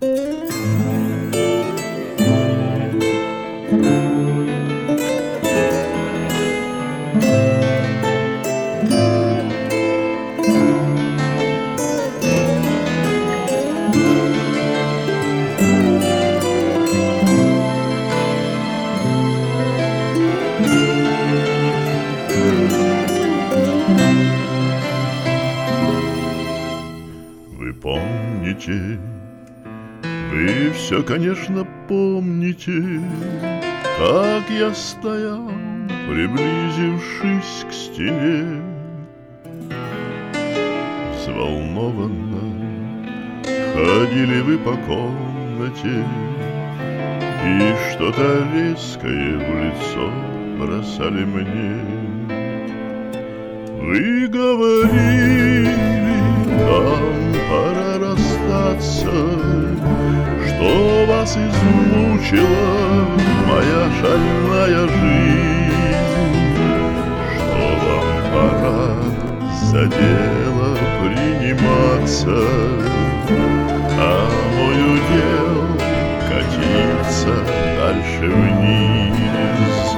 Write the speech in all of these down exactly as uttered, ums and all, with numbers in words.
Помните, вы все, конечно, помните, как я стоял, приблизившись к стене. Взволнованно ходили вы по комнате и что-то резкое в лицо бросали мне. Вы говорили, нам пора расстаться, что вас измучила моя шальная жизнь, что вам пора за дело приниматься, а мой удел катиться дальше вниз.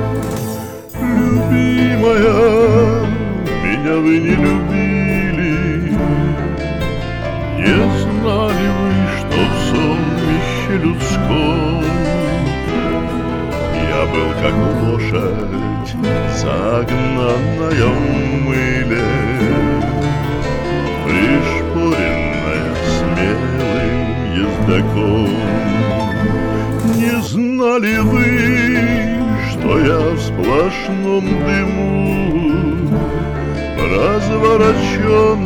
Любимая, меня вы не любили, не знали вы, что в сонмище людском я был как лошадь, загнанная в мыле, пришпоренная смелым ездаком. Не знали вы, что я в сплошном дыму, развороченном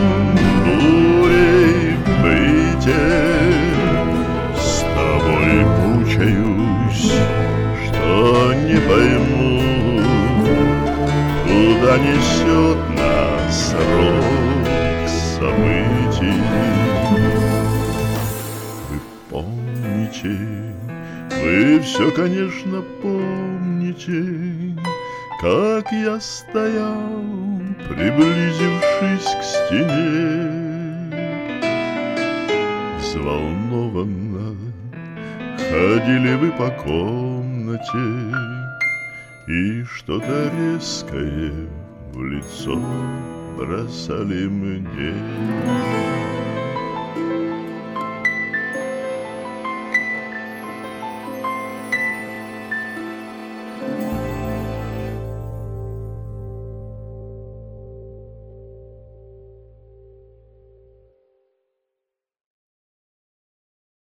бурей быте, с тобой мучаюсь, что не пойму, куда несет нас рок событий. Вы помните, вы все, конечно, помните, как я стоял, приблизившись к стене. Взволнованно ходили вы по комнате и что-то резкое в лицо бросали мне.